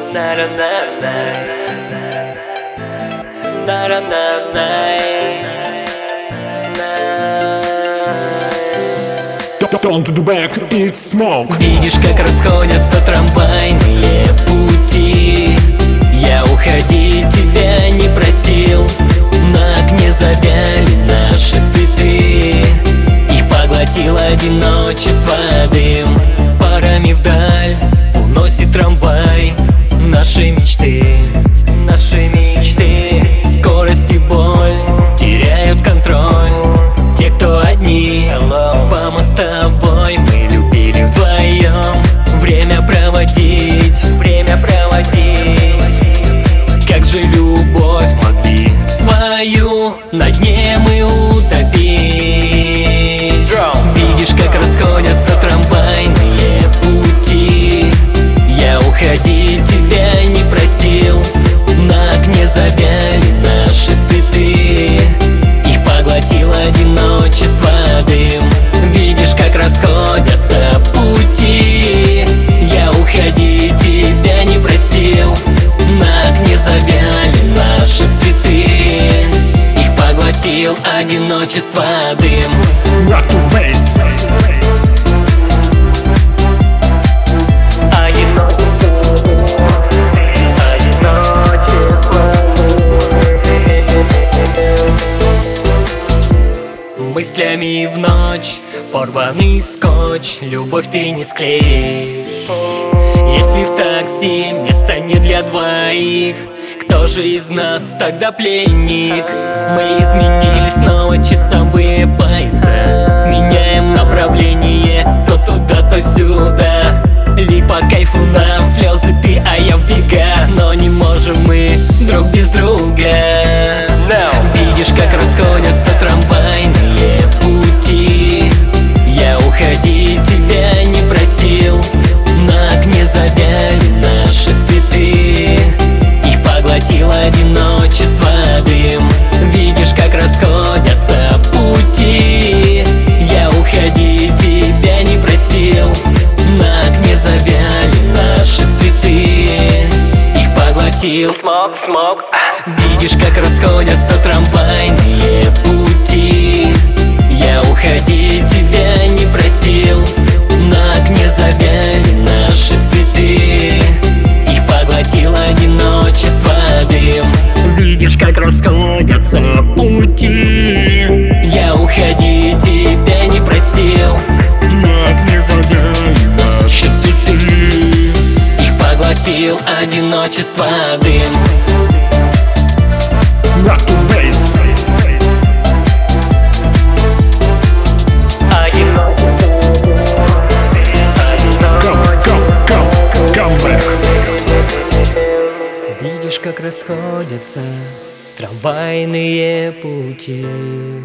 Don't do back, it's smoke. Видишь, как расходятся трамвайные пути. Я уходить тебя не просил, на окне завяли наши цветы. Их поглотил одиночество дым. Парами вдаль уносит трамвай наши мечты. Наши мечты. Скорость и боль теряют контроль. Те, кто одни, по мостовой мы любили вдвоем время проводить, время проводить. Как же любовь могли свою на дне мы утопить? Видишь, как расходятся трамвайные пути. Я уходить тебя не просил, на окне завяли наши цветы. Их поглотил одиночество дым. Видишь, как расходятся пути. Я уходить тебя не просил, на окне завяли наши цветы. Их поглотил одиночество дым. Rock to bass. Мыслями в ночь, порванный скотч, любовь ты не склеишь. Если в такси места не для двоих, кто же из нас тогда пленник? Мы изменили снова часовые пояса, меняем направление то туда, то сюда. Ли по кайфу нам слезы ты, а я в бега, но не можем мы друг без друга. Видишь, как расходятся трамвайные пути. Я уходить тебя не просил, на окне завяли наши цветы. Их поглотил одиночество дым. Видишь, как расходятся пути. Я уходить тебя не просил, на окне завяли наши цветы. Их поглотил смог. Видишь, как расходятся трамвайные пути. Я уходить тебя не просил, на окне завяли наши цветы. Их поглотил одиночество дым. Видишь, как расходятся пути. Я уходить тебя не просил, На окне завяли наши цветы. их поглотил одиночество дым. Rock to bass. Come back. Видишь, как расходятся трамвайные пути.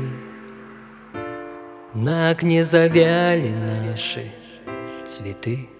На окне завяли наши цветы.